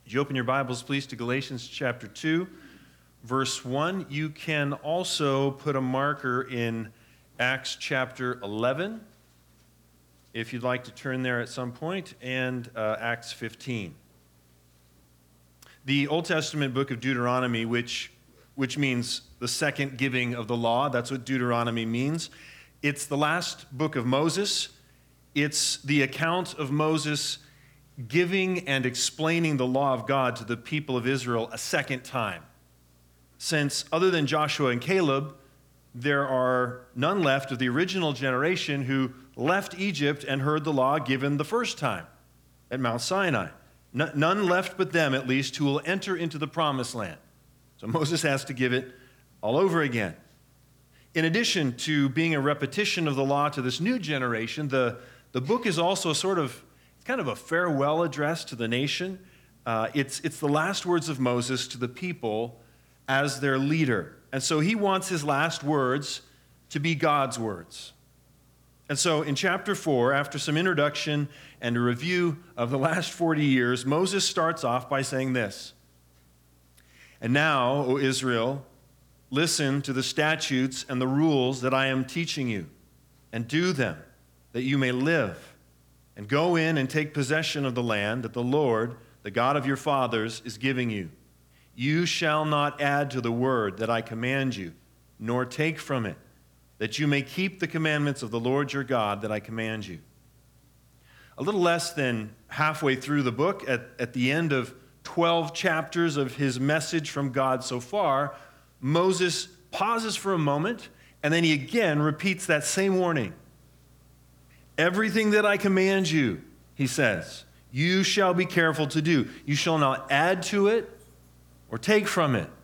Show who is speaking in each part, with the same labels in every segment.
Speaker 1: Would you open your Bibles, please, to Galatians chapter 2, verse 1. You can also put a marker in Acts chapter 11, if you'd like to turn there at some point, and Acts 15. The Old Testament book of Deuteronomy, which means the second giving of the law, that's what Deuteronomy means. It's the last book of Moses. It's the account of Moses giving and explaining the law of God to the people of Israel a second time. Since other than Joshua and Caleb, there are none left of the original generation who left Egypt and heard the law given the first time at Mount Sinai. None left but them, at least, who will enter into the promised land. So Moses has to give it all over again. In addition to being a repetition of the law to this new generation, the book is also kind of a farewell address to the nation. It's the last words of Moses to the people as their leader. And so he wants his last words to be God's words. And so in chapter 4, after some introduction and a review of the last 40 years, Moses starts off by saying this: "And now, O Israel, listen to the statutes and the rules that I am teaching you, and do them, that you may live, and go in and take possession of the land that the Lord, the God of your fathers, is giving you. You shall not add to the word that I command you, nor take from it, that you may keep the commandments of the Lord your God that I command you." A little less than halfway through the book, at the end of 12 chapters of his message from God so far, Moses pauses for a moment, and then he again repeats that same warning. "Everything that I command you," he says, "you shall be careful to do. You shall not add to it or take from it."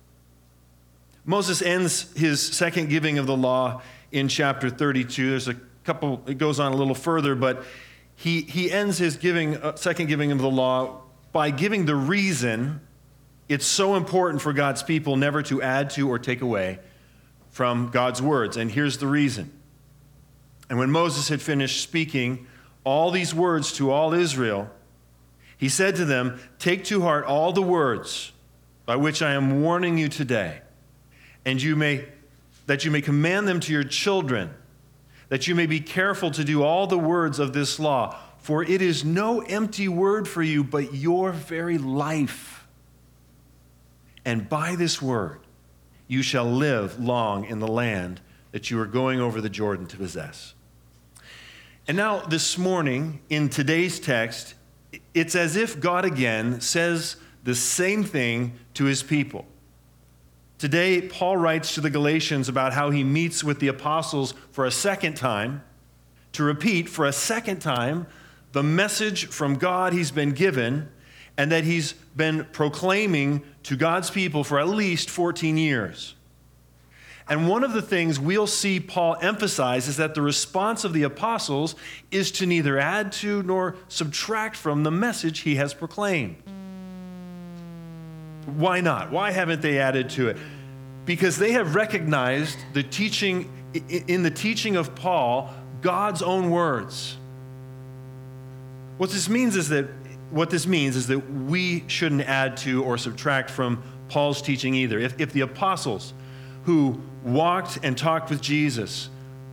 Speaker 1: Moses ends his second giving of the law in chapter 32. There's a couple, it goes on a little further, but he ends his second giving of the law by giving the reason it's so important for God's people never to add to or take away from God's words. And here's the reason. "And when Moses had finished speaking all these words to all Israel, he said to them, 'Take to heart all the words by which I am warning you today, and that you may command them to your children, that you may be careful to do all the words of this law. For it is no empty word for you, but your very life. And by this word you shall live long in the land that you are going over the Jordan to possess.'" And now this morning, in today's text, it's as if God again says the same thing to his people. Today, Paul writes to the Galatians about how he meets with the apostles for a second time, to repeat for a second time the message from God he's been given and that he's been proclaiming to God's people for at least 14 years. And one of the things we'll see Paul emphasize is that the response of the apostles is to neither add to nor subtract from the message he has proclaimed. Why not? Why haven't they added to it? Because they have recognized the teaching, in the teaching of Paul, God's own words. What this means is that we shouldn't add to or subtract from Paul's teaching either. If the apostles who walked and talked with Jesus,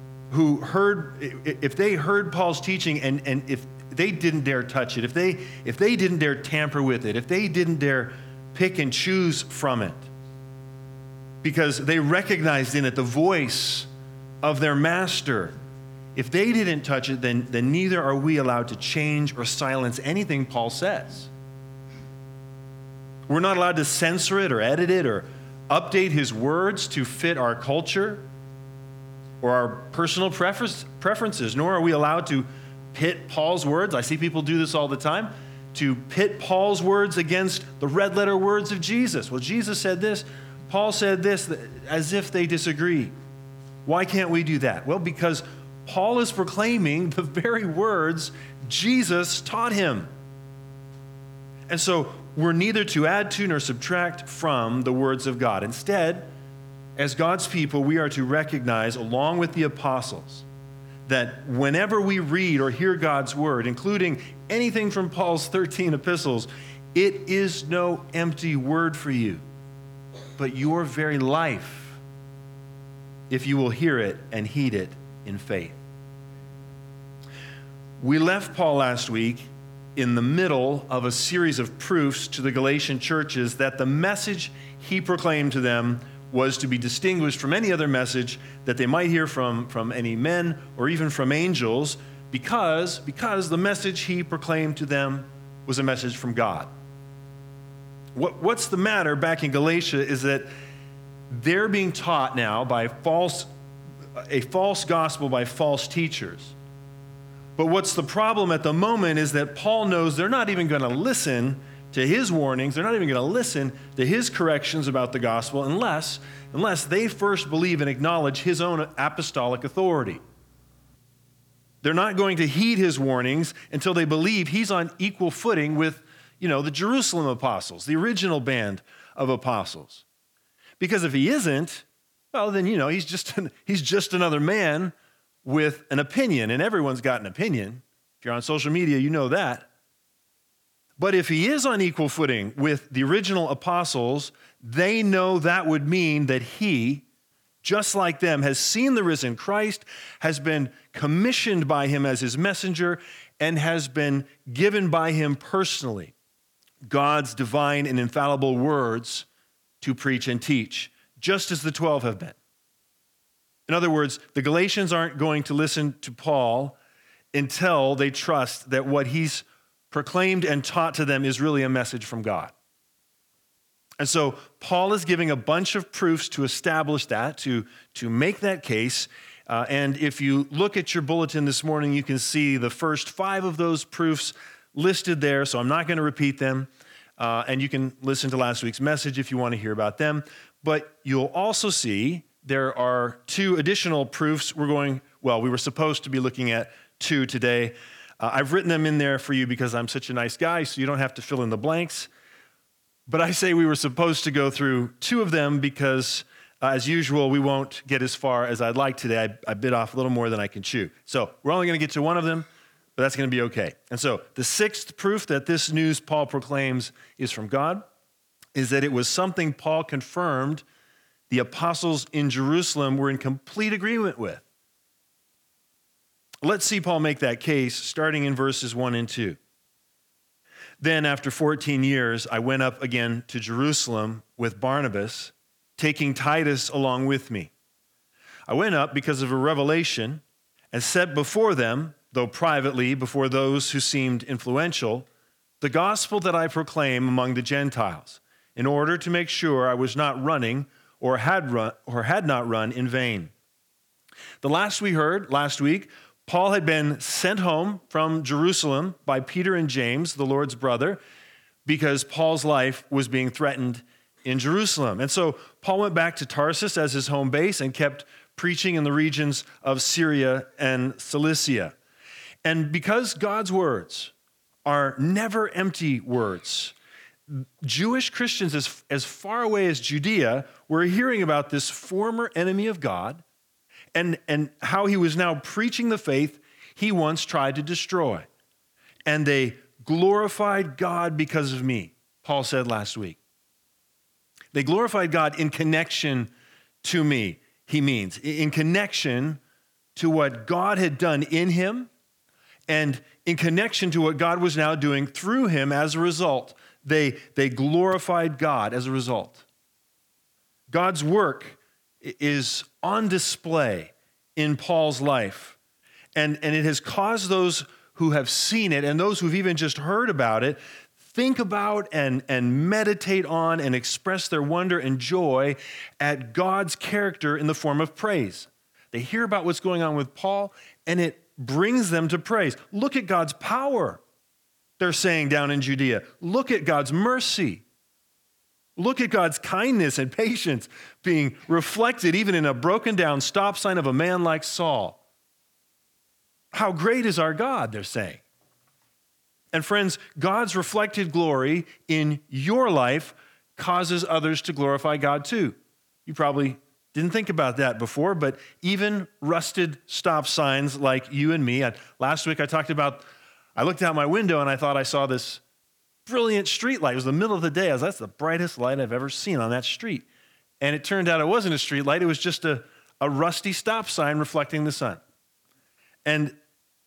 Speaker 1: if they heard Paul's teaching and if they didn't dare touch it, if they didn't dare tamper with it, if they didn't dare pick and choose from it, because they recognized in it the voice of their master, if they didn't touch it, then neither are we allowed to change or silence anything Paul says. We're not allowed to censor it or edit it or update his words to fit our culture or our personal preferences, nor are we allowed to pit Paul's words. I see people do this all the time, to pit Paul's words against the red letter words of Jesus. Well, Jesus said this, Paul said this, as if they disagree. Why can't we do that? Well, because Paul is proclaiming the very words Jesus taught him. And so we're neither to add to nor subtract from the words of God. Instead, as God's people, we are to recognize, along with the apostles, that whenever we read or hear God's word, including anything from Paul's 13 epistles, It is no empty word for you, but your very life, if you will hear it and heed it in faith. We left Paul last week in the middle of a series of proofs to the Galatian churches that the message he proclaimed to them was to be distinguished from any other message that they might hear from any men or even from angels, because the message he proclaimed to them was a message from God. What's the matter back in Galatia is that they're being taught now by a false gospel by false teachers. But what's the problem at the moment is that Paul knows they're not even going to listen to his warnings. They're not even going to listen to his corrections about the gospel unless they first believe and acknowledge his own apostolic authority. They're not going to heed his warnings until they believe he's on equal footing with, the Jerusalem apostles, the original band of apostles. Because if he isn't, well, then, he's just another man with an opinion, and everyone's got an opinion. If you're on social media, you know that. But if he is on equal footing with the original apostles, they know that would mean that he, just like them, has seen the risen Christ, has been commissioned by him as his messenger, and has been given by him personally God's divine and infallible words to preach and teach, just as the 12 have been. In other words, the Galatians aren't going to listen to Paul until they trust that what he's proclaimed and taught to them is really a message from God. And so Paul is giving a bunch of proofs to establish that, to make that case. And if you look at your bulletin this morning, you can see the first 5 of those proofs listed there, so I'm not going to repeat them. And you can listen to last week's message if you want to hear about them. But you'll also see there are 2 additional proofs we were supposed to be looking at 2 today. I've written them in there for you because I'm such a nice guy, so you don't have to fill in the blanks. But I say we were supposed to go through 2 of them because, as usual, we won't get as far as I'd like today. I bit off a little more than I can chew. So we're only going to get to 1 of them, but that's going to be okay. And so the 6th proof that this news Paul proclaims is from God is that it was something Paul confirmed the apostles in Jerusalem were in complete agreement with. Let's see Paul make that case, starting in verses 1 and 2. Then, after 14 years, I went up again to Jerusalem with Barnabas, taking Titus along with me. I went up because of a revelation and set before them, though privately before those who seemed influential, the gospel that I proclaim among the Gentiles, in order to make sure I was not running or had not run in vain. The last week, Paul had been sent home from Jerusalem by Peter and James, the Lord's brother, because Paul's life was being threatened in Jerusalem. And so Paul went back to Tarsus as his home base and kept preaching in the regions of Syria and Cilicia. And because God's words are never empty words, Jewish Christians as far away as Judea were hearing about this former enemy of God and how he was now preaching the faith he once tried to destroy. And they glorified God because of me, Paul said last week. They glorified God in connection to me, he means, in connection to what God had done in him and in connection to what God was now doing through him as a result. They glorified God as a result. God's work is on display in Paul's life. And it has caused those who have seen it and those who've even just heard about it think about and meditate on and express their wonder and joy at God's character in the form of praise. They hear about what's going on with Paul, and it brings them to praise. Look at God's power, they're saying down in Judea. Look at God's mercy. Look at God's kindness and patience being reflected even in a broken down stop sign of a man like Saul. How great is our God, they're saying. And friends, God's reflected glory in your life causes others to glorify God too. You probably didn't think about that before, but even rusted stop signs like you and me. Last week I looked out my window and I thought I saw this brilliant street light. It was the middle of the day. That's the brightest light I've ever seen on that street. And it turned out it wasn't a street light. It was just a rusty stop sign reflecting the sun. And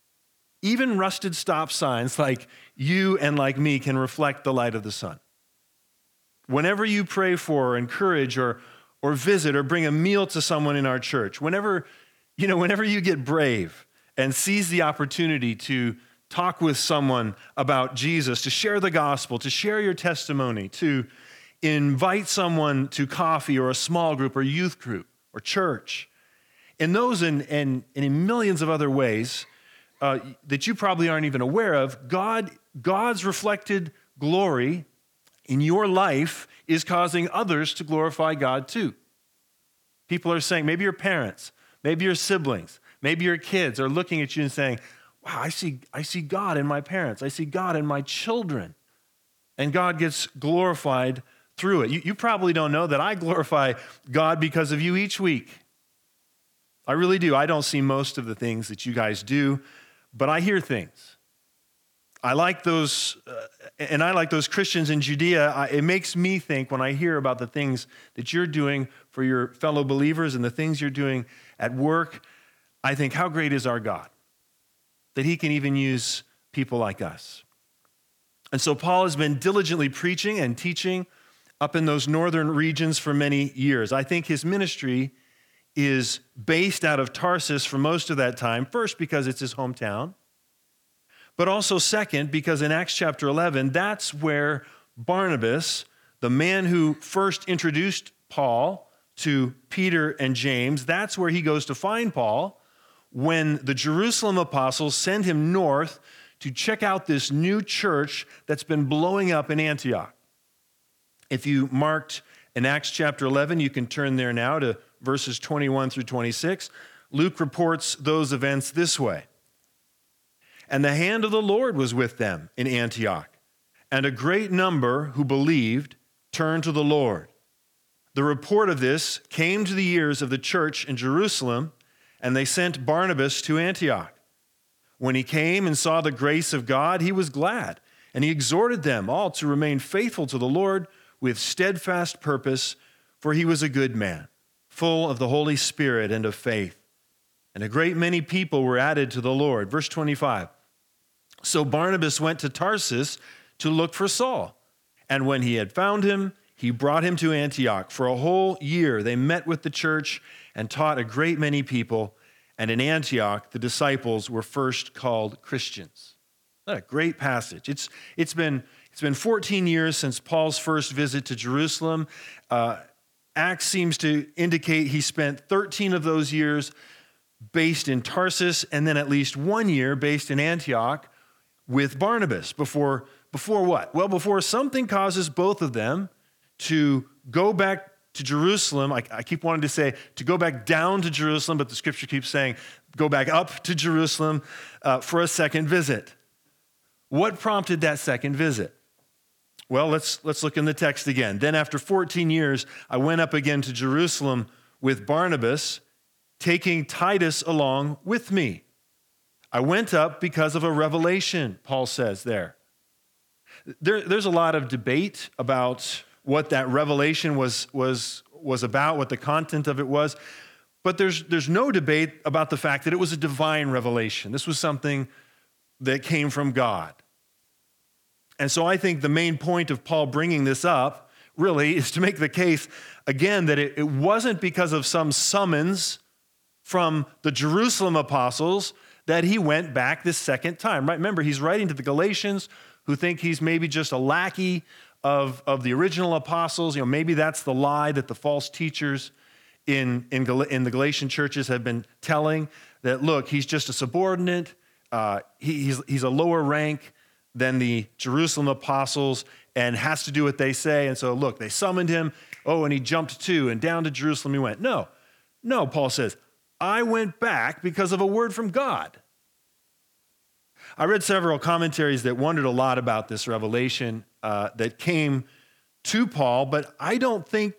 Speaker 1: even rusted stop signs like you and like me can reflect the light of the sun. Whenever you pray for or encourage or visit or bring a meal to someone in our church, whenever you get brave and seize the opportunity to talk with someone about Jesus, to share the gospel, to share your testimony, to invite someone to coffee or a small group or youth group or church, in those and in millions of other ways that you probably aren't even aware of, God's reflected glory in your life is causing others to glorify God too. People are saying, maybe your parents, maybe your siblings, maybe your kids are looking at you and saying, wow, I see God in my parents. I see God in my children. And God gets glorified through it. You probably don't know that I glorify God because of you each week. I really do. I don't see most of the things that you guys do, but I hear things. I like those, and I like those Christians in Judea. It makes me think when I hear about the things that you're doing for your fellow believers and the things you're doing at work, I think, how great is our God that he can even use people like us. And so Paul has been diligently preaching and teaching up in those northern regions for many years. I think his ministry is based out of Tarsus for most of that time, first because it's his hometown, but also second because in Acts chapter 11, that's where Barnabas, the man who first introduced Paul to Peter and James, that's where he goes to find Paul when the Jerusalem apostles send him north to check out this new church that's been blowing up in Antioch. If you marked in Acts chapter 11, you can turn there now to verses 21 through 26. Luke reports those events this way. And the hand of the Lord was with them in Antioch, and a great number who believed turned to the Lord. The report of this came to the ears of the church in Jerusalem, and they sent Barnabas to Antioch. When he came and saw the grace of God, he was glad, and he exhorted them all to remain faithful to the Lord with steadfast purpose, for he was a good man, full of the Holy Spirit and of faith. And a great many people were added to the Lord. Verse 25. So Barnabas went to Tarsus to look for Saul, and when he had found him, he brought him to Antioch. For a whole year they met with the church and taught a great many people, and in Antioch the disciples were first called Christians. What a great passage. It's been 14 years since Paul's first visit to Jerusalem. Acts seems to indicate he spent 13 of those years based in Tarsus, and then at least 1 year based in Antioch with Barnabas. Before what? Well, before something causes both of them to go back to Jerusalem. I keep wanting to say to go back down to Jerusalem, but the scripture keeps saying go back up to Jerusalem for a second visit. What prompted that second visit? Well, let's look in the text again. Then after 14 years, I went up again to Jerusalem with Barnabas, taking Titus along with me. I went up because of a revelation, Paul says there. There's a lot of debate about what that revelation was about, what the content of it was, but there's no debate about the fact that it was a divine revelation. This was something that came from God. And so I think the main point of Paul bringing this up really is to make the case, again, that it wasn't because of some summons from the Jerusalem apostles that he went back this second time. Right? Remember, he's writing to the Galatians who think he's maybe just a lackey of the original apostles. Maybe that's the lie that the false teachers in the Galatian churches have been telling, that, look, he's just a subordinate. He's a lower rank than the Jerusalem apostles and has to do what they say. And so, look, they summoned him. Oh, and he jumped too, and down to Jerusalem he went. No, Paul says, I went back because of a word from God. I read several commentaries that wondered a lot about this revelation that came to Paul, but I don't think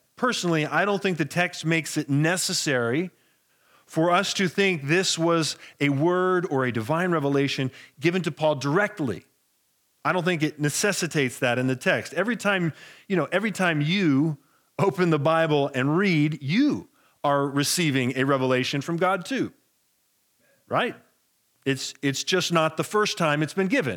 Speaker 1: the text makes it necessary for us to think this was a word or a divine revelation given to Paul directly. I don't think it necessitates that in the text. Every time you open the Bible and read, you are receiving a revelation from God too, right? It's just not the first time it's been given.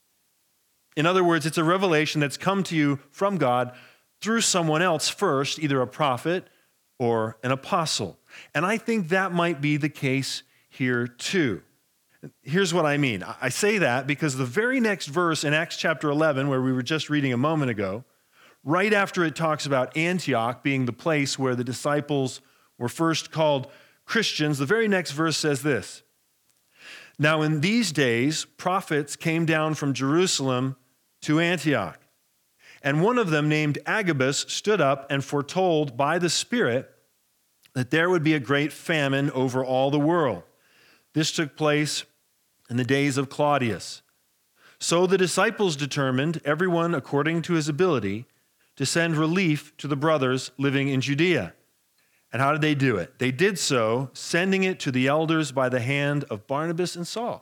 Speaker 1: In other words, it's a revelation that's come to you from God through someone else first, either a prophet or an apostle. And I think that might be the case here too. Here's what I mean. I say that because the very next verse in Acts chapter 11, where we were just reading a moment ago, right after it talks about Antioch being the place where the disciples were first called Christians, the very next verse says this: "Now in these days, prophets came down from Jerusalem to Antioch, and one of them named Agabus stood up and foretold by the Spirit that there would be a great famine over all the world. This took place in the days of Claudius. So the disciples determined, everyone according to his ability, to send relief to the brothers living in Judea. And how did they do it? They did so, sending it to the elders by the hand of Barnabas and Saul."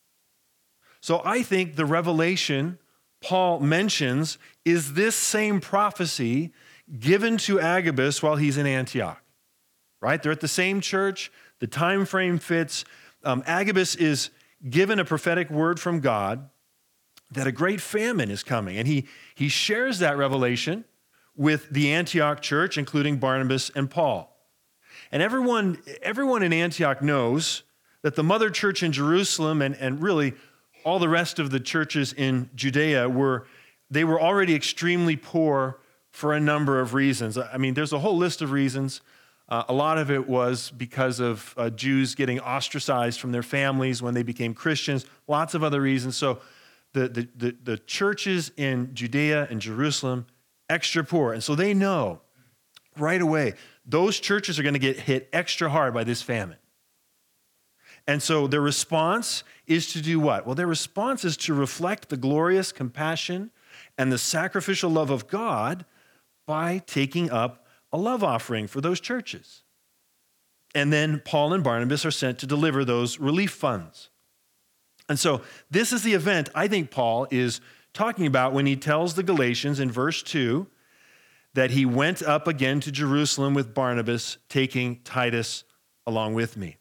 Speaker 1: So I think the revelation Paul mentions is this same prophecy given to Agabus while he's in Antioch, right? They're at the same church. The time frame fits. Agabus is given a prophetic word from God that a great famine is coming. And he shares that revelation with the Antioch church, including Barnabas and Paul. And everyone in Antioch knows that the mother church in Jerusalem and really all the rest of the churches in Judea were already extremely poor for a number of reasons. I mean, there's a whole list of reasons. A lot of it was because of Jews getting ostracized from their families when they became Christians. Lots of other reasons. So the churches in Judea and Jerusalem, extra poor. And so they know right away, those churches are going to get hit extra hard by this famine. And so their response is to do what? Well, their response is to reflect the glorious compassion and the sacrificial love of God by taking up a love offering for those churches. And then Paul and Barnabas are sent to deliver those relief funds. And so this is the event I think Paul is talking about when he tells the Galatians in verse 2 that he went up again to Jerusalem with Barnabas, taking Titus along with me.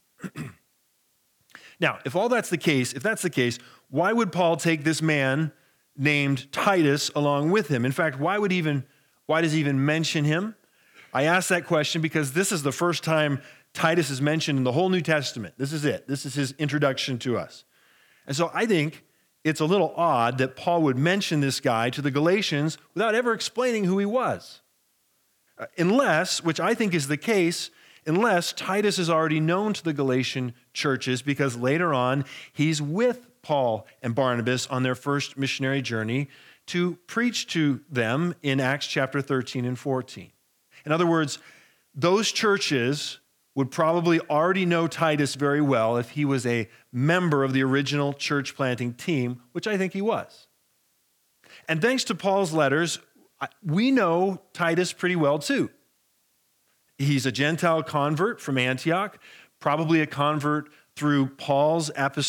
Speaker 1: Now, if that's the case, why would Paul take this man named Titus along with him? In fact, why does he even mention him? I ask that question because this is the first time Titus is mentioned in the whole New Testament. This is it. This is his introduction to us. And so I think it's a little odd that Paul would mention this guy to the Galatians without ever explaining who he was. Unless, which I think is the case, unless Titus is already known to the Galatian churches because later on he's with Paul and Barnabas on their first missionary journey to preach to them in Acts chapter 13 and 14. In other words, those churches would probably already know Titus very well if he was a member of the original church planting team, which I think he was. And thanks to Paul's letters, we know Titus pretty well too. He's a Gentile convert from Antioch, probably a convert through Paul's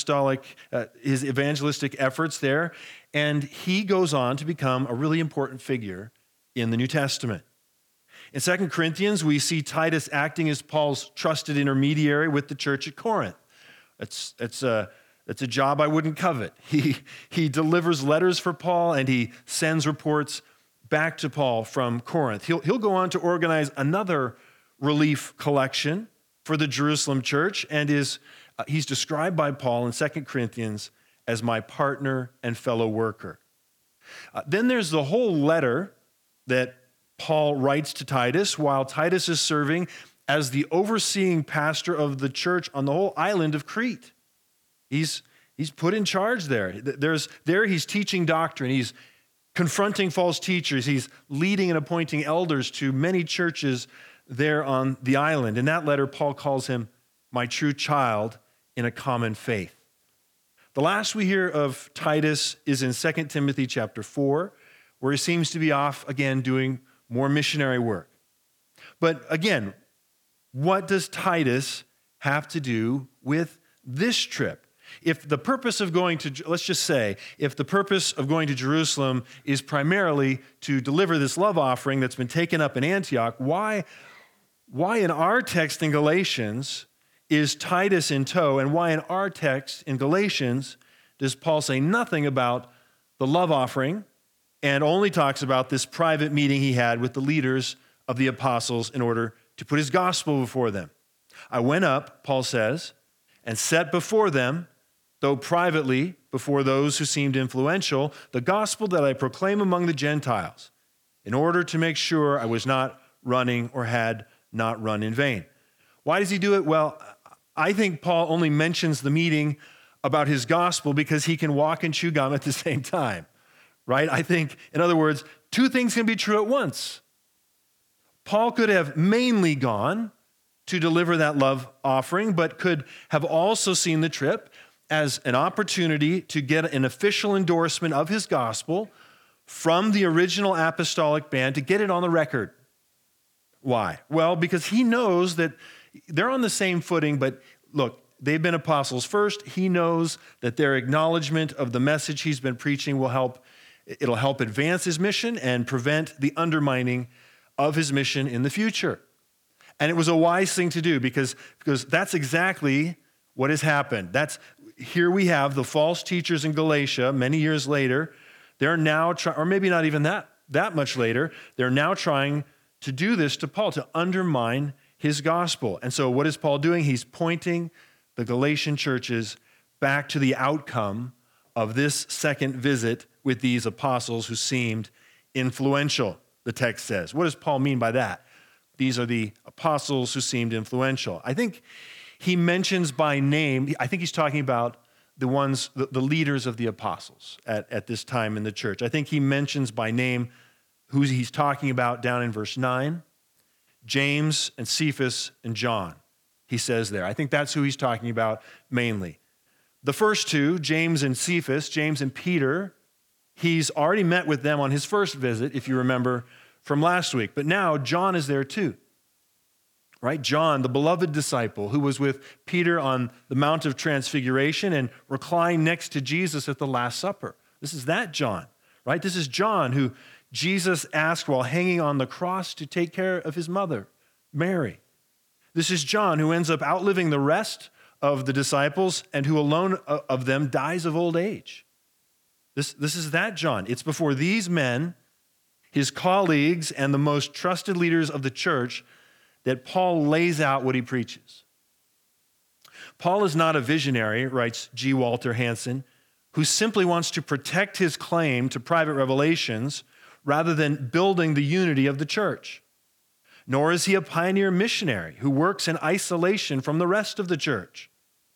Speaker 1: his evangelistic efforts there, and he goes on to become a really important figure in the New Testament. In 2 Corinthians, we see Titus acting as Paul's trusted intermediary with the church at Corinth. It's a job I wouldn't covet. He delivers letters for Paul, and he sends reports back to Paul from Corinth. He'll go on to organize another relief collection for the Jerusalem church, and he's described by Paul in 2 Corinthians as my partner and fellow worker. Then there's the whole letter that Paul writes to Titus while Titus is serving as the overseeing pastor of the church on the whole island of Crete. He's put in charge there. He's teaching doctrine. He's confronting false teachers. He's leading and appointing elders to many churches there on the island. In that letter, Paul calls him my true child in a common faith. The last we hear of Titus is in 2 Timothy chapter 4, where he seems to be off again doing more missionary work. But again, what does Titus have to do with this trip? If the purpose of going to, let's just say, if the purpose of going to Jerusalem is primarily to deliver this love offering that's been taken up in Antioch, why in our text in Galatians is Titus in tow, and why in our text in Galatians does Paul say nothing about the love offering and only talks about this private meeting he had with the leaders of the apostles in order to put his gospel before them? I went up, Paul says, and set before them, though privately before those who seemed influential, the gospel that I proclaim among the Gentiles, in order to make sure I was not running or had not run in vain. Why does he do it? Well, I think Paul only mentions the meeting about his gospel because he can walk and chew gum at the same time, right? I think, in other words, two things can be true at once. Paul could have mainly gone to deliver that love offering, but could have also seen the trip as an opportunity to get an official endorsement of his gospel from the original apostolic band, to get it on the record. Why? Well, because he knows that they're on the same footing, but look, they've been apostles first. He knows that their acknowledgement of the message he's been preaching it'll help advance his mission and prevent the undermining of his mission in the future. And it was a wise thing to do because that's exactly what has happened. Here we have the false teachers in Galatia many years later. They're now or maybe not even that much later, they're now trying to do this to Paul, to undermine his gospel. And so what is Paul doing? He's pointing the Galatian churches back to the outcome of this second visit with these apostles who seemed influential, the text says. What does Paul mean by that? These are the apostles who seemed influential. I think he mentions by name, I think he's talking about the leaders of the apostles at this time in the church. I think he mentions by name who he's talking about down in verse 9. James and Cephas and John, he says there. I think that's who he's talking about mainly. The first two, James and Cephas, James and Peter, he's already met with them on his first visit, if you remember from last week. But now John is there too, right? John, the beloved disciple who was with Peter on the Mount of Transfiguration and reclined next to Jesus at the Last Supper. This is that John, right? This is John who Jesus asked while hanging on the cross to take care of his mother, Mary. This is John who ends up outliving the rest of the disciples and who alone of them dies of old age. This is that John. It's before these men, his colleagues, and the most trusted leaders of the church that Paul lays out what he preaches. Paul is not a visionary, writes G. Walter Hansen, who simply wants to protect his claim to private revelations rather than building the unity of the church. Nor is he a pioneer missionary who works in isolation from the rest of the church.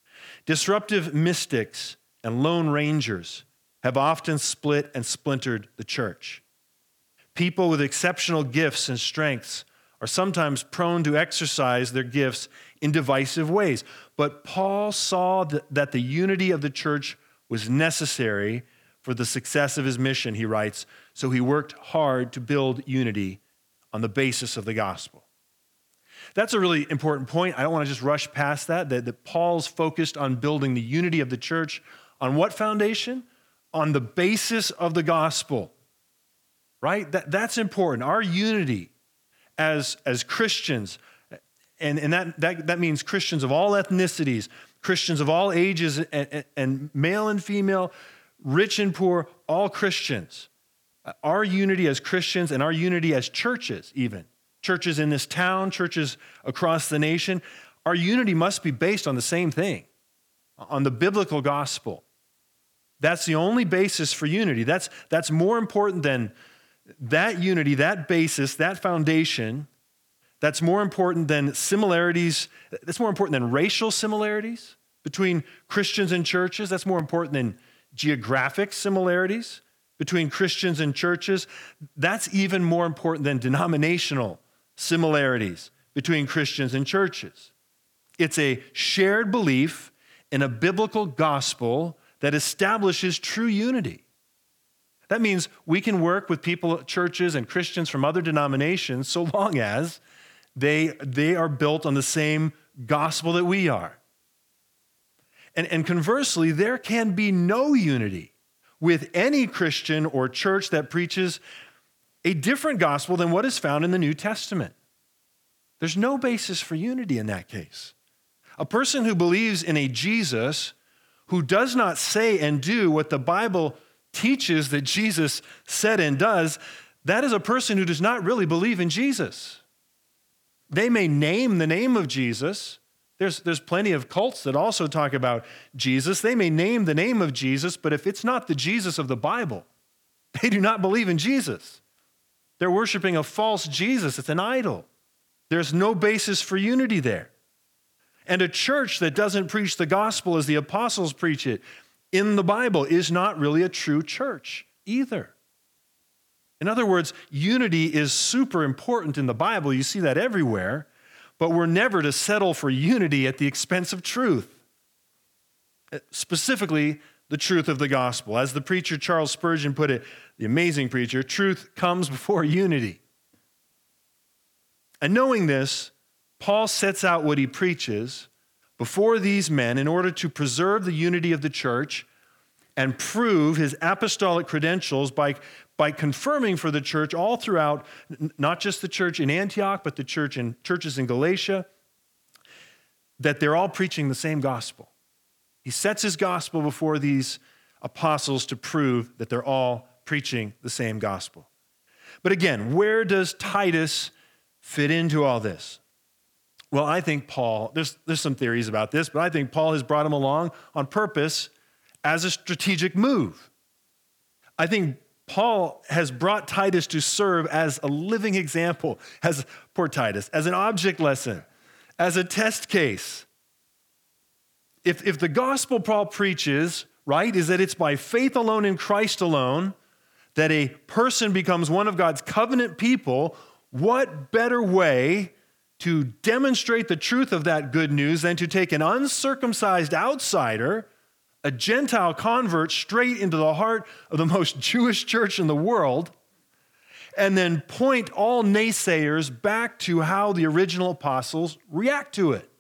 Speaker 1: Disruptive mystics and lone rangers have often split and splintered the church. People with exceptional gifts and strengths are sometimes prone to exercise their gifts in divisive ways. But Paul saw that the unity of the church was necessary for the success of his mission, he writes, so he worked hard to build unity on the basis of the gospel. That's a really important point. I don't want to just rush past that Paul's focused on building the unity of the church on what foundation? On the basis of the gospel, right? That's important. Our unity as Christians, and that means Christians of all ethnicities, Christians of all ages, and male and female, rich and poor, all Christians. Our unity as Christians and our unity as churches even, churches in this town, churches across the nation, our unity must be based on the same thing, on the biblical gospel. That's the only basis for unity. That's more important than that unity, that basis, that foundation. That's more important than similarities. That's more important than racial similarities between Christians and churches. That's more important than geographic similarities between Christians and churches. That's even more important than denominational similarities between Christians and churches. It's a shared belief in a biblical gospel that establishes true unity. That means we can work with people, churches, and Christians from other denominations so long as they are built on the same gospel that we are. And conversely, there can be no unity with any Christian or church that preaches a different gospel than what is found in the New Testament. There's no basis for unity in that case. A person who believes in a Jesus who does not say and do what the Bible teaches that Jesus said and does, that is a person who does not really believe in Jesus. They may name the name of Jesus. There's plenty of cults that also talk about Jesus. They may name the name of Jesus, but if it's not the Jesus of the Bible, they do not believe in Jesus. They're worshiping a false Jesus. It's an idol. There's no basis for unity there. And a church that doesn't preach the gospel as the apostles preach it in the Bible is not really a true church either. In other words, unity is super important in the Bible. You see that everywhere, but we're never to settle for unity at the expense of truth. Specifically, the truth of the gospel. As the preacher Charles Spurgeon put it, the amazing preacher, truth comes before unity. And knowing this, Paul sets out what he preaches before these men in order to preserve the unity of the church and prove his apostolic credentials by confirming for the church all throughout, not just the church in Antioch, but the churches in Galatia, that they're all preaching the same gospel. He sets his gospel before these apostles to prove that they're all preaching the same gospel. But again, where does Titus fit into all this? Well, I think Paul, there's some theories about this, but I think Paul has brought him along on purpose as a strategic move. I think Paul has brought Titus to serve as a living example, as poor Titus, as an object lesson, as a test case. If the gospel Paul preaches, right, is that it's by faith alone in Christ alone that a person becomes one of God's covenant people, what better way to demonstrate the truth of that good news than to take an uncircumcised outsider, a Gentile convert, straight into the heart of the most Jewish church in the world, and then point all naysayers back to how the original apostles react to it.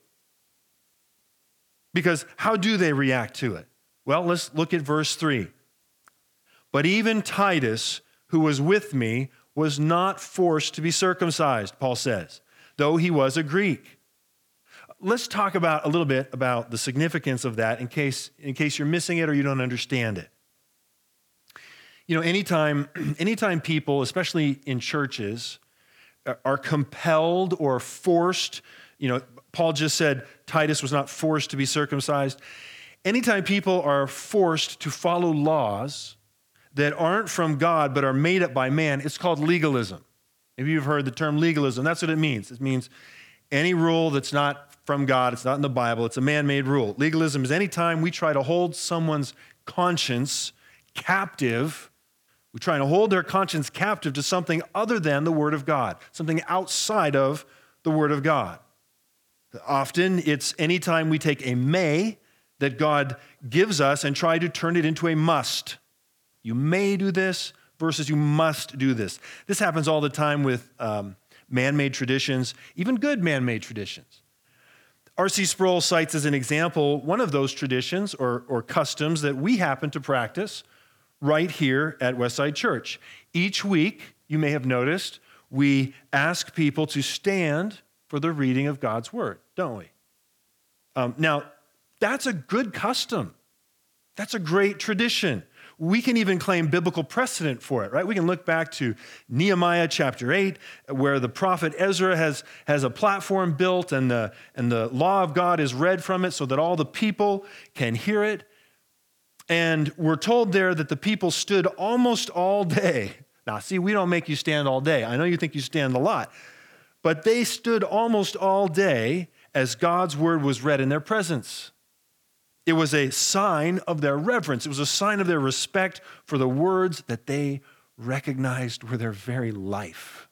Speaker 1: Because how do they react to it? Well, let's look at verse 3. But even Titus, who was with me, was not forced to be circumcised, Paul says, though he was a Greek. Let's talk a little bit about the significance of that in case you're missing it or you don't understand it. You know, anytime people, especially in churches, are compelled or forced, Paul just said Titus was not forced to be circumcised. Anytime people are forced to follow laws that aren't from God but are made up by man, it's called legalism. Maybe you've heard the term legalism. That's what it means. It means any rule that's not from God, it's not in the Bible, it's a man-made rule. Legalism is any time we try to hold someone's conscience captive, we try to hold their conscience captive to something other than the Word of God, something outside of the Word of God. Often it's any time we take a may that God gives us and try to turn it into a must. You may do this versus you must do this. This happens all the time with man-made traditions, even good man-made traditions. R.C. Sproul cites as an example one of those traditions or customs that we happen to practice right here at Westside Church. Each week, you may have noticed, we ask people to stand for the reading of God's Word, don't we? Now, that's a good custom. That's a great tradition. We can even claim biblical precedent for it, right? We can look back to Nehemiah chapter 8, where the prophet Ezra has a platform built and the law of God is read from it so that all the people can hear it. And we're told there that the people stood almost all day. Now, see, we don't make you stand all day. I know you think you stand a lot. But they stood almost all day as God's word was read in their presence. It was a sign of their reverence. It was a sign of their respect for the words that they recognized were their very life.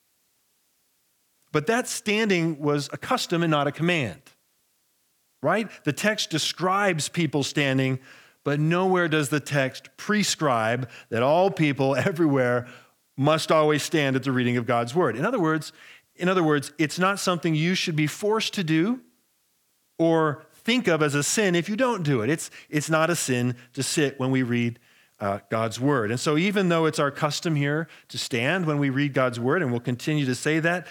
Speaker 1: But that standing was a custom and not a command, right? The text describes people standing, but nowhere does the text prescribe that all people everywhere must always stand at the reading of God's word. In other words, it's not something you should be forced to do or think of as a sin if you don't do it. It's not a sin to sit when we read God's word. And so even though it's our custom here to stand when we read God's word, and we'll continue to say that,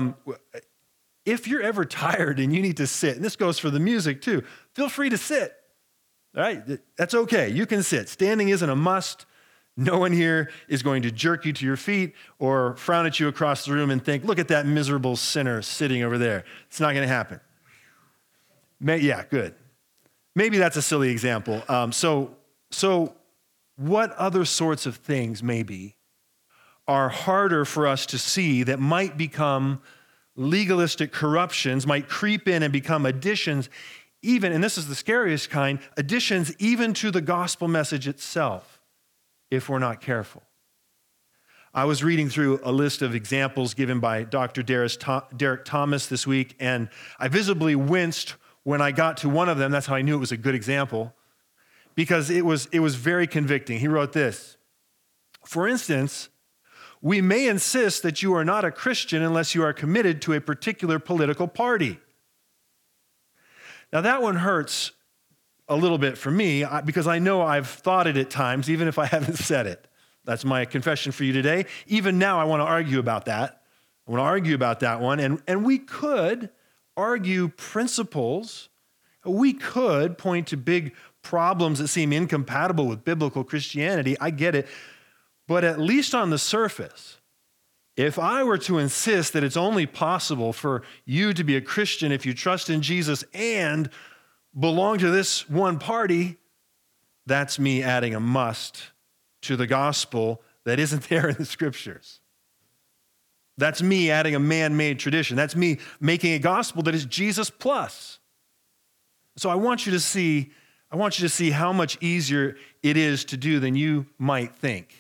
Speaker 1: if you're ever tired and you need to sit, and this goes for the music too, feel free to sit. All right, that's okay. You can sit. Standing isn't a must. No one here is going to jerk you to your feet or frown at you across the room and think, look at that miserable sinner sitting over there. It's not going to happen. Yeah, good. Maybe that's a silly example. So what other sorts of things maybe are harder for us to see that might become legalistic corruptions, might creep in and become additions, even, and this is the scariest kind, additions even to the gospel message itself, if we're not careful. I was reading through a list of examples given by Dr. Derek Thomas this week, and I visibly winced when I got to one of them. That's how I knew it was a good example, because it was very convicting. He wrote this: for instance, we may insist that you are not a Christian unless you are committed to a particular political party. Now that one hurts a little bit for me because I know I've thought it at times, even if I haven't said it. That's my confession for you today. Even now I want to argue about that. I want to argue about that one. And we could argue principles. We could point to big problems that seem incompatible with biblical Christianity. I get it. But at least on the surface, if I were to insist that it's only possible for you to be a Christian if you trust in Jesus and belong to this one party, that's me adding a must to the gospel that isn't there in the scriptures. That's me adding a man-made tradition. That's me making a gospel that is Jesus plus. So I want you to see how much easier it is to do than you might think.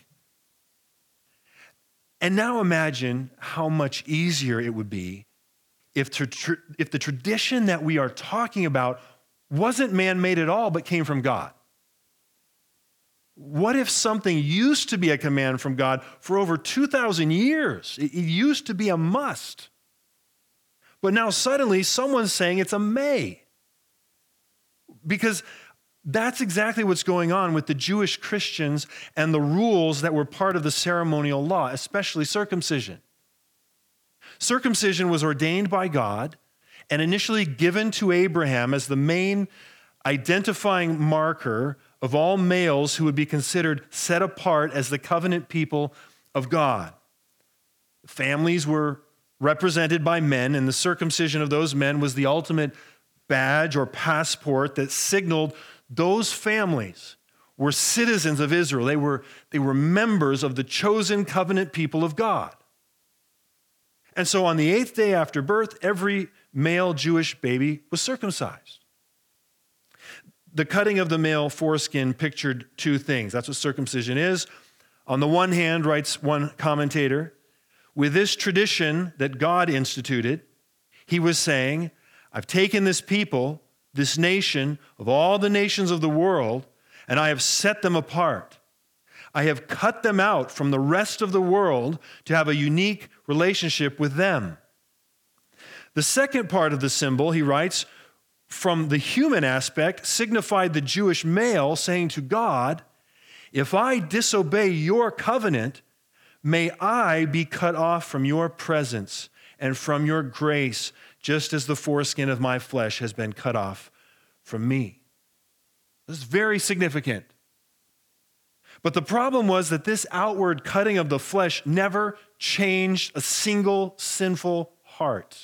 Speaker 1: And now imagine how much easier it would be if the tradition that we are talking about wasn't man-made at all, but came from God. What if something used to be a command from God for over 2,000 years? It used to be a must. But now suddenly someone's saying it's a may. Because that's exactly what's going on with the Jewish Christians and the rules that were part of the ceremonial law, especially circumcision. Circumcision was ordained by God and initially given to Abraham as the main identifying marker of all males who would be considered set apart as the covenant people of God. Families were represented by men, and the circumcision of those men was the ultimate badge or passport that signaled those families were citizens of Israel. They were members of the chosen covenant people of God. And so on the 8th day after birth, every male Jewish baby was circumcised. The cutting of the male foreskin pictured two things. That's what circumcision is. On the one hand, writes one commentator, with this tradition that God instituted, he was saying, I've taken this people, this nation, of all the nations of the world, and I have set them apart. I have cut them out from the rest of the world to have a unique relationship with them. The second part of the symbol, he writes, from the human aspect, signified the Jewish male saying to God, if I disobey your covenant, may I be cut off from your presence and from your grace, just as the foreskin of my flesh has been cut off from me. This is very significant. But the problem was that this outward cutting of the flesh never changed a single sinful heart.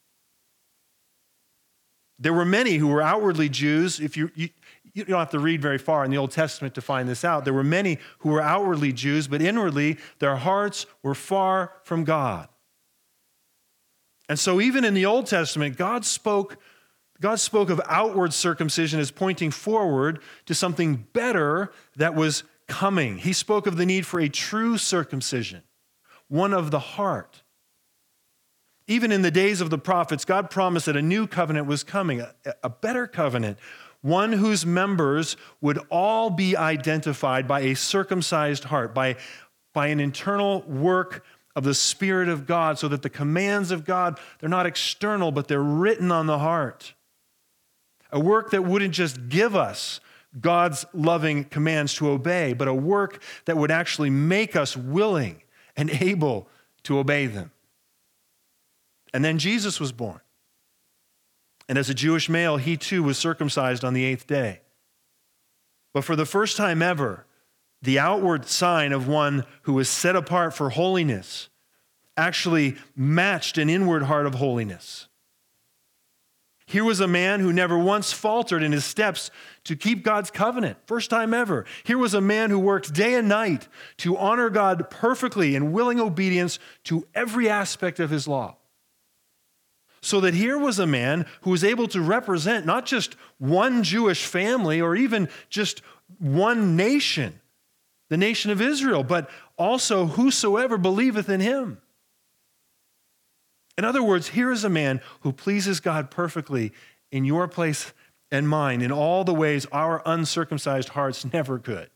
Speaker 1: There were many who were outwardly Jews. If you don't have to read very far in the Old Testament to find this out. There were many who were outwardly Jews, but inwardly their hearts were far from God. And so even in the Old Testament, God spoke of outward circumcision as pointing forward to something better that was coming. He spoke of the need for a true circumcision, one of the heart. Even in the days of the prophets, God promised that a new covenant was coming, a better covenant, one whose members would all be identified by a circumcised heart, by an internal work of the Spirit of God, so that the commands of God, they're not external, but they're written on the heart. A work that wouldn't just give us God's loving commands to obey, but a work that would actually make us willing and able to obey them. And then Jesus was born. And as a Jewish male, he too was circumcised on the 8th day. But for the first time ever, the outward sign of one who was set apart for holiness actually matched an inward heart of holiness. Here was a man who never once faltered in his steps to keep God's covenant. First time ever. Here was a man who worked day and night to honor God perfectly in willing obedience to every aspect of his law. So that here was a man who was able to represent not just one Jewish family or even just one nation, the nation of Israel, but also whosoever believeth in him. In other words, here is a man who pleases God perfectly in your place and mine in all the ways our uncircumcised hearts never could.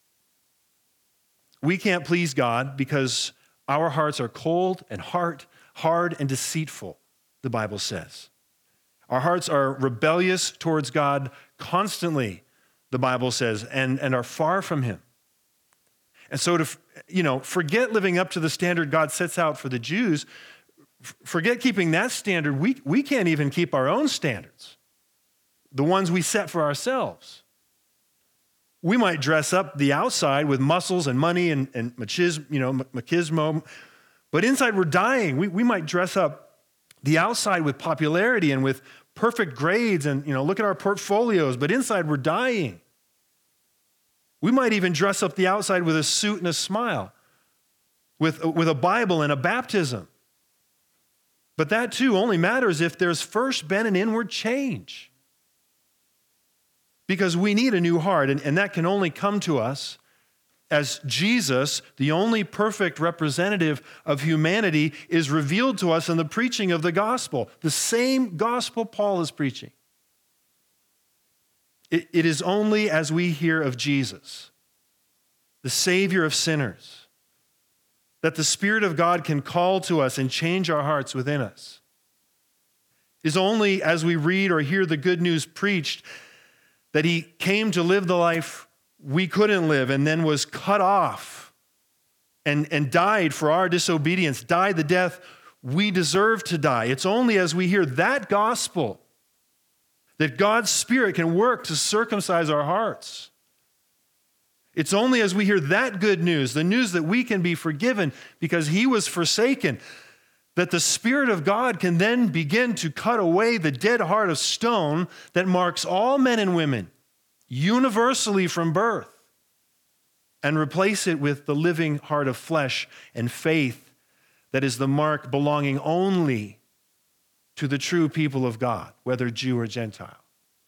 Speaker 1: We can't please God because our hearts are cold and hard and deceitful, the Bible says. Our hearts are rebellious towards God constantly, the Bible says, and are far from him. And so to, forget living up to the standard God sets out for the Jews. Forget keeping that standard. We can't even keep our own standards, the ones we set for ourselves. We might dress up the outside with muscles and money and machismo, but inside we're dying. We might dress up the outside with popularity and with perfect grades and look at our portfolios, but inside we're dying. We might even dress up the outside with a suit and a smile, with a Bible and a baptism. But that too only matters if there's first been an inward change. Because we need a new heart, and that can only come to us as Jesus, the only perfect representative of humanity, is revealed to us in the preaching of the gospel, the same gospel Paul is preaching. It is only as we hear of Jesus, the Savior of sinners, that the Spirit of God can call to us and change our hearts within us. It is only as we read or hear the good news preached that he came to live the life we couldn't live and then was cut off and died for our disobedience, died the death we deserve to die. It's only as we hear that gospel that God's Spirit can work to circumcise our hearts. It's only as we hear that good news, the news that we can be forgiven because he was forsaken, that the Spirit of God can then begin to cut away the dead heart of stone that marks all men and women universally from birth and replace it with the living heart of flesh and faith that is the mark belonging only to the true people of God, whether Jew or Gentile.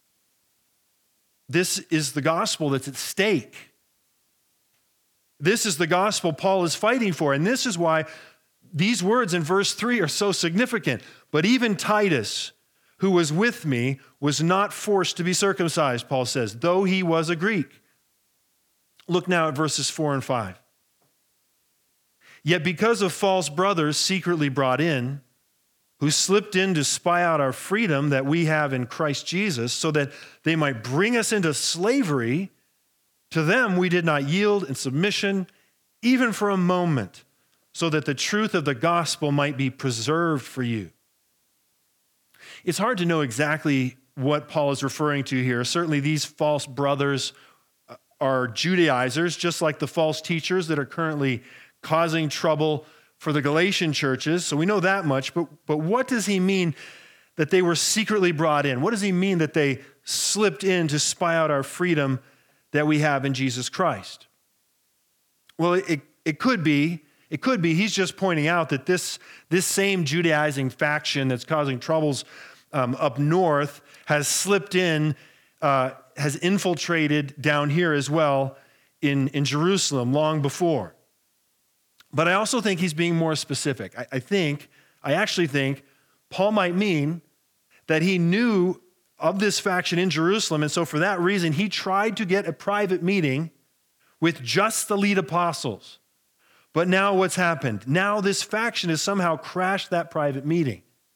Speaker 1: This is the gospel that's at stake. This is the gospel Paul is fighting for, and this is why these words in verse 3 are so significant. But even Titus, who was with me, was not forced to be circumcised, Paul says, though he was a Greek. Look now at verses 4 and 5. Yet because of false brothers secretly brought in, who slipped in to spy out our freedom that we have in Christ Jesus, so that they might bring us into slavery, to them we did not yield in submission, even for a moment, so that the truth of the gospel might be preserved for you. It's hard to know exactly what Paul is referring to here. Certainly these false brothers are Judaizers, just like the false teachers that are currently causing trouble for the Galatian churches. So we know that much, but what does he mean that they were secretly brought in? What does he mean that they slipped in to spy out our freedom that we have in Jesus Christ? Well, it could be he's just pointing out that this same Judaizing faction that's causing troubles up north has slipped in, has infiltrated down here as well in Jerusalem long before. But I also think he's being more specific. I actually think Paul might mean that he knew of this faction in Jerusalem, and so for that reason, he tried to get a private meeting with just the lead apostles. But now what's happened? Now this faction has somehow crashed that private meeting.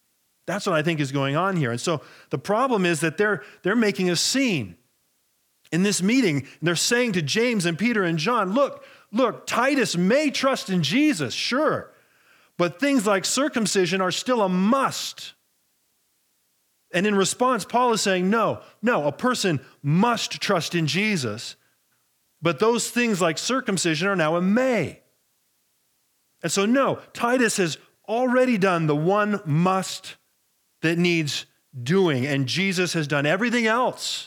Speaker 1: That's what I think is going on here. And so the problem is that they're making a scene in this meeting. They're saying to James and Peter and John, look, Titus may trust in Jesus, sure, but things like circumcision are still a must. And in response, Paul is saying, no, a person must trust in Jesus, but those things like circumcision are now a may. And so no, Titus has already done the one must that needs doing, and Jesus has done everything else.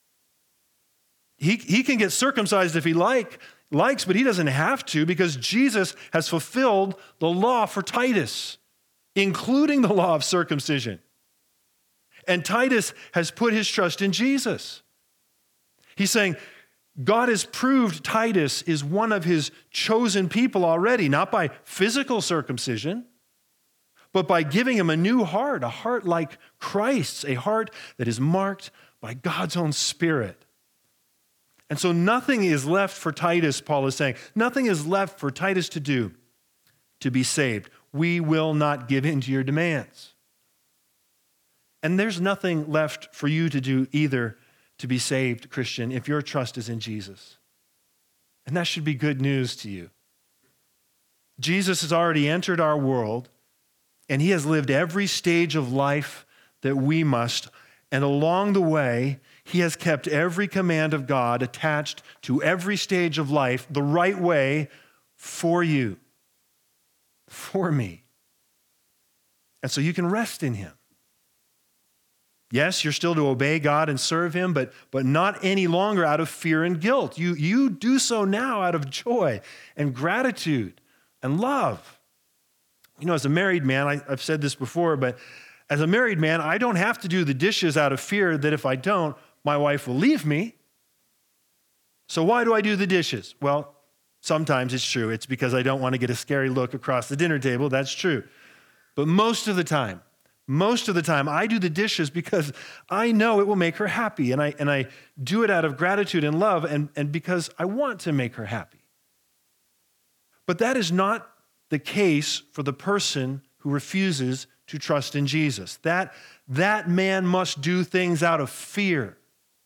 Speaker 1: He can get circumcised if he likes, but he doesn't have to, because Jesus has fulfilled the law for Titus, including the law of circumcision. And Titus has put his trust in Jesus. He's saying, God has proved Titus is one of his chosen people already, not by physical circumcision, but by giving him a new heart, a heart like Christ's, a heart that is marked by God's own Spirit. And so nothing is left for Titus, Paul is saying. Nothing is left for Titus to do to be saved. We will not give in to your demands. And there's nothing left for you to do either to be saved, Christian, if your trust is in Jesus. And that should be good news to you. Jesus has already entered our world, and he has lived every stage of life that we must. And along the way, he has kept every command of God attached to every stage of life the right way for you, for me. And so you can rest in him. Yes, you're still to obey God and serve him, but not any longer out of fear and guilt. You do so now out of joy and gratitude and love. You know, as a married man, I've said this before, but as a married man, I don't have to do the dishes out of fear that if I don't, my wife will leave me. So why do I do the dishes? Well, sometimes it's true. It's because I don't want to get a scary look across the dinner table. That's true. But most of the time, I do the dishes because I know it will make her happy, and I do it out of gratitude and love and because I want to make her happy. But that is not the case for the person who refuses to trust in Jesus. That man must do things out of fear.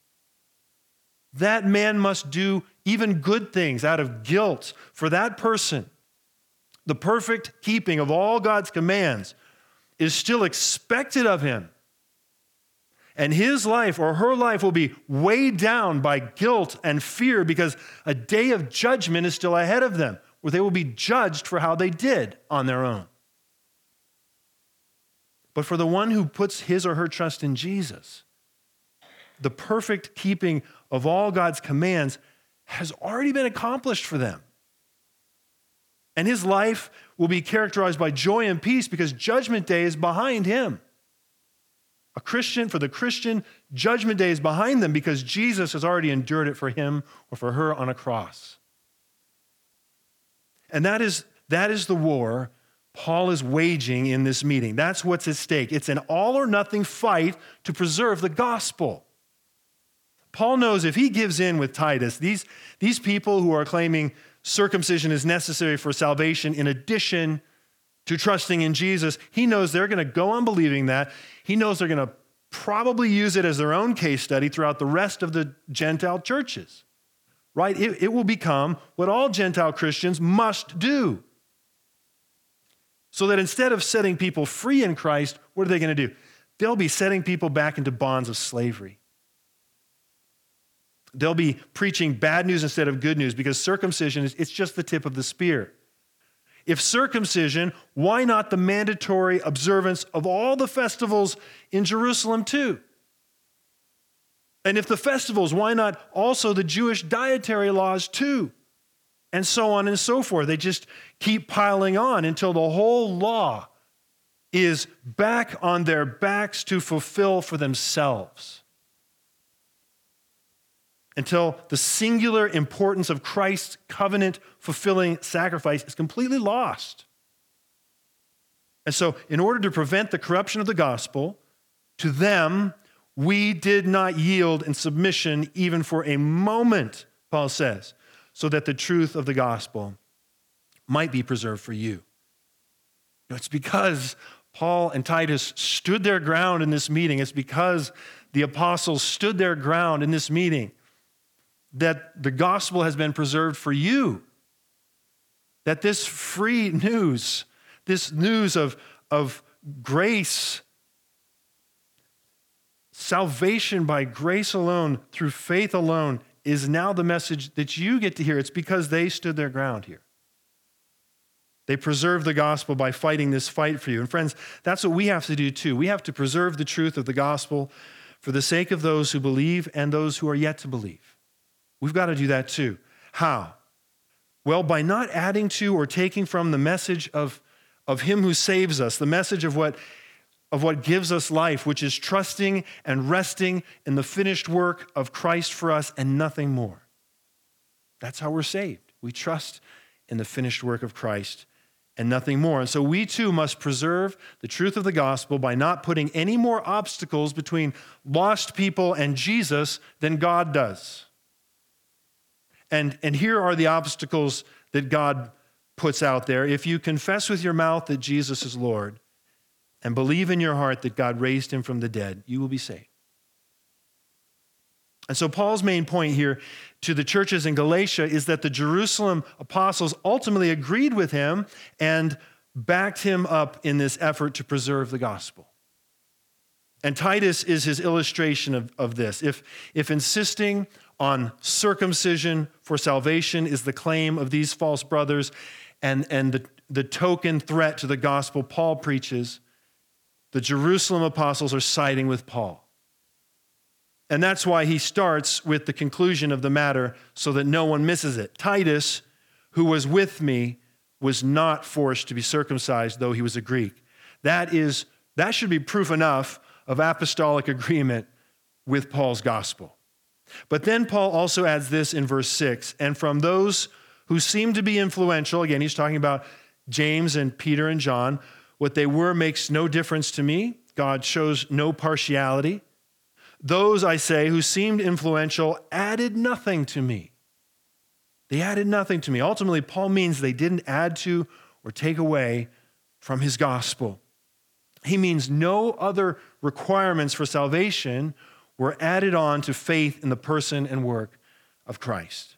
Speaker 1: That man must do even good things out of guilt. For that person, the perfect keeping of all God's commands is still expected of him. And his life or her life will be weighed down by guilt and fear because a day of judgment is still ahead of them, where they will be judged for how they did on their own. But for the one who puts his or her trust in Jesus, the perfect keeping of all God's commands has already been accomplished for them. And his life will be characterized by joy and peace because judgment day is behind him. For the Christian, judgment day is behind them because Jesus has already endured it for him or for her on a cross. And that is the war Paul is waging in this meeting. That's what's at stake. It's an all or nothing fight to preserve the gospel. Paul knows if he gives in with Titus, these people who are claiming circumcision is necessary for salvation in addition to trusting in Jesus, he knows they're going to go on believing that. He knows they're going to probably use it as their own case study throughout the rest of the Gentile churches, right? It will become what all Gentile Christians must do. So that instead of setting people free in Christ, what are they going to do? They'll be setting people back into bonds of slavery. They'll be preaching bad news instead of good news because circumcision it's just the tip of the spear. If circumcision, why not the mandatory observance of all the festivals in Jerusalem too? And if the festivals, why not also the Jewish dietary laws too? And so on and so forth. They just keep piling on until the whole law is back on their backs to fulfill for themselves. Until the singular importance of Christ's covenant-fulfilling sacrifice is completely lost. And so, in order to prevent the corruption of the gospel, to them, we did not yield in submission even for a moment, Paul says, so that the truth of the gospel might be preserved for you. It's because Paul and Titus stood their ground in this meeting. It's because the apostles stood their ground in this meeting that the gospel has been preserved for you. That this free news, this news of grace, salvation by grace alone, through faith alone, is now the message that you get to hear. It's because they stood their ground here. They preserved the gospel by fighting this fight for you. And friends, that's what we have to do too. We have to preserve the truth of the gospel for the sake of those who believe and those who are yet to believe. We've got to do that too. How? Well, by not adding to or taking from the message of him who saves us, the message of what gives us life, which is trusting and resting in the finished work of Christ for us and nothing more. That's how we're saved. We trust in the finished work of Christ and nothing more. And so we too must preserve the truth of the gospel by not putting any more obstacles between lost people and Jesus than God does. And here are the obstacles that God puts out there. If you confess with your mouth that Jesus is Lord and believe in your heart that God raised him from the dead, you will be saved. And so Paul's main point here to the churches in Galatia is that the Jerusalem apostles ultimately agreed with him and backed him up in this effort to preserve the gospel. And Titus is his illustration of this. If insisting on circumcision for salvation is the claim of these false brothers and the token threat to the gospel Paul preaches, the Jerusalem apostles are siding with Paul. And that's why he starts with the conclusion of the matter so that no one misses it. Titus, who was with me, was not forced to be circumcised, though he was a Greek. That should be proof enough of apostolic agreement with Paul's gospel. But then Paul also adds this in verse 6, and from those who seem to be influential, again, he's talking about James and Peter and John, what they were makes no difference to me. God shows no partiality. Those, I say, who seemed influential added nothing to me. They added nothing to me. Ultimately, Paul means they didn't add to or take away from his gospel. He means no other requirements for salvation were added on to faith in the person and work of Christ.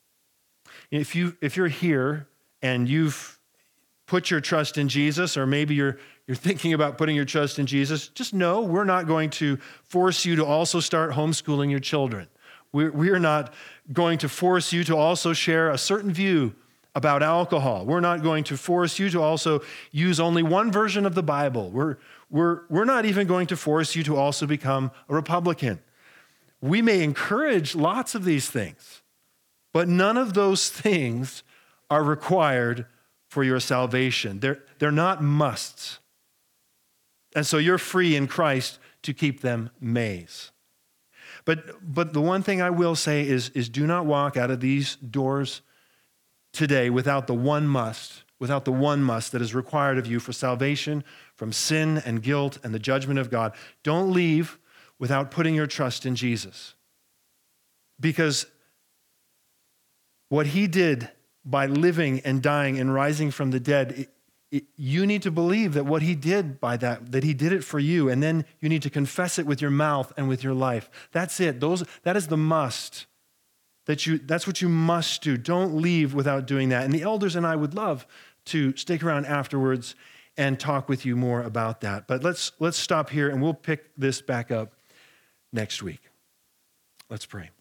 Speaker 1: If you're here and you've put your trust in Jesus, or maybe you're thinking about putting your trust in Jesus, just know we're not going to force you to also start homeschooling your children. We're not going to force you to also share a certain view about alcohol. We're not going to force you to also use only one version of the Bible. We're not even going to force you to also become a Republican. We may encourage lots of these things, but none of those things are required for your salvation. They're not musts. And so you're free in Christ to keep them mays. But the one thing I will say is do not walk out of these doors today without the one must that is required of you for salvation from sin and guilt and the judgment of God. Don't leave without putting your trust in Jesus. Because what he did by living and dying and rising from the dead, you need to believe that what he did by that he did it for you, and then you need to confess it with your mouth and with your life. That's it. That is the must. That's what you must do. Don't leave without doing that. And the elders and I would love to stick around afterwards and talk with you more about that. But let's stop here and we'll pick this back up next week. Let's pray.